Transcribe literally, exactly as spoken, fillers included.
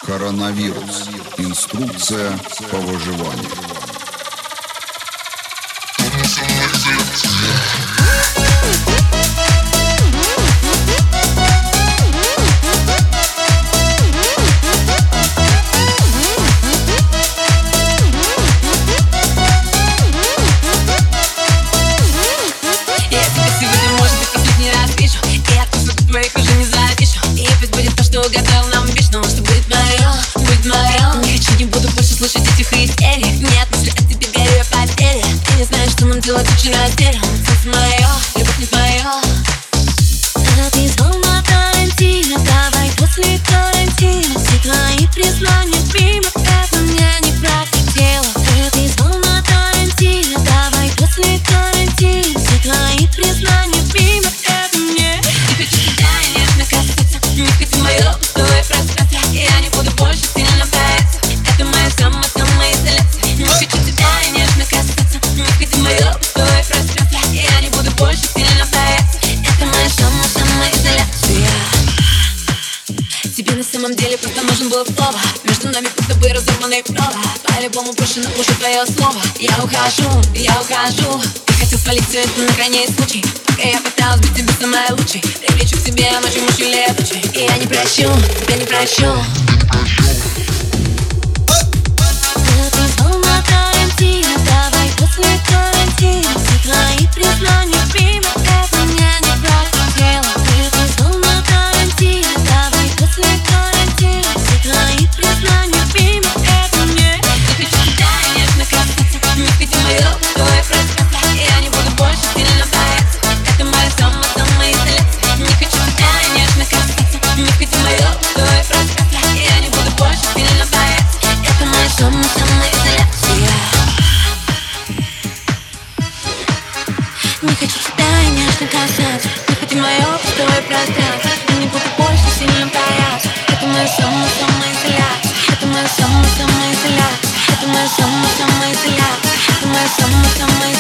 Коронавирус. Инструкция по выживанию. Угадал нам вечно, что будет мое, будет мое. Не хочу, не буду больше слушать этих истерик. Нет, если от тебя верю, я поверю. Ты не знаешь, что нам делать очень разделом. Солнце мое, любовь не твое. А ты словно Тарантино, давай после карантина. Все твои признания мимо, это мне не прокатило. А ты словно Тарантино, давай после карантина. Все твои признания мимо, это мне. Не хочу тебя нежно касаться, не хочу мое пустое пространство. Я не буду больше сильно бояться. Это моя самая-самоизоляция. Не хочу тебя нежно касаться, не хочу мое пустое пространство. Я не буду больше сильно бояться. Это моя самая-самоизоляция. Тебе на самом деле просто нужен был слово. Между нами будто бы разорванные провода. По-любому больше на уши твое слово. Я ухожу, я ухожу. Ты хотел свалить все это на крайний случай. Пока я пыталась быть тебе самой лучшей. Привлечу к себе ночью мужчин летучей. И я не прощу, тебя не прощу. А ты словно Тарантино, давай после карантина. Все твои признания мимо, это мне не прокатило. А ты словно Тарантино, давай после карантина. Все твои признания мимо, это мне. Не хочу тебя нежно касаться, не хочу мое пустое пространство. Я не буду больше сильно бояться. Это моя самая-самоизоляция. Не хочу тебя нежно касаться, не хочу мое пустое пространство. Я не буду больше сильно бояться. Это моя самая-самоизоляция. Не хочу тебя нежно касаться, не хочу мое пустое пространство. Я не буду больше сильно бояться. Это моя самая-самоизоляция. Это моя самая-самоизоляция. Это моя самая-самоизоляция. Это моя самая-самоизоляция.